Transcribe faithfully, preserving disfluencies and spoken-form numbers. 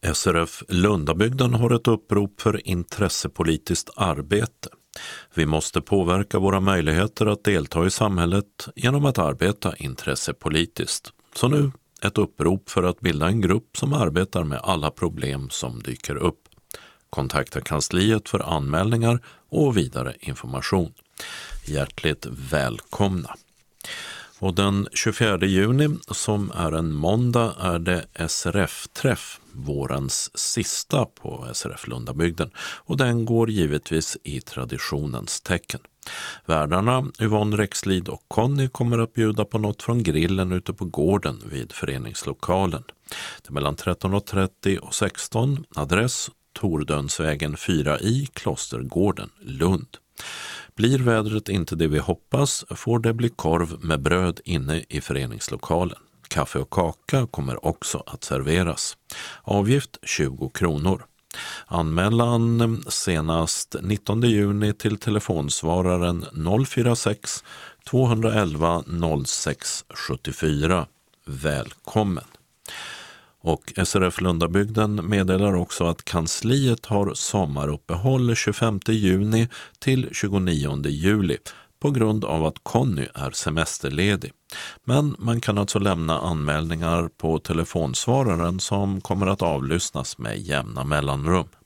S R F Lundabygden har ett upprop för intressepolitiskt arbete. Vi måste påverka våra möjligheter att delta i samhället genom att arbeta intressepolitiskt. Så nu ett upprop för att bilda en grupp som arbetar med alla problem som dyker upp. Kontakta kansliet för anmälningar och vidare information. Hjärtligt välkomna! Och den tjugofjärde juni, som är en måndag, är det S R F-träff, vårens sista på S R F Lundabygden, och den går givetvis i traditionens tecken. Värdarna Yvonne Rexlid och Conny kommer att bjuda på något från grillen ute på gården vid föreningslokalen. Det är mellan tretton och trettio och sexton, adress Tordönsvägen fyra i Klostergården, Lund. Blir vädret inte det vi hoppas får det bli korv med bröd inne i föreningslokalen. Kaffe och kaka kommer också att serveras. Avgift tjugo kronor. Anmälan senast nittonde juni till telefonsvararen noll fyra sex två ett ett noll sex sju fyra. Välkommen! Och S R F Lundabygden meddelar också att kansliet har sommaruppehåll tjugofemte juni till tjugonionde juli på grund av att Conny är semesterledig. Men man kan alltså lämna anmälningar på telefonsvararen som kommer att avlyssnas med jämna mellanrum.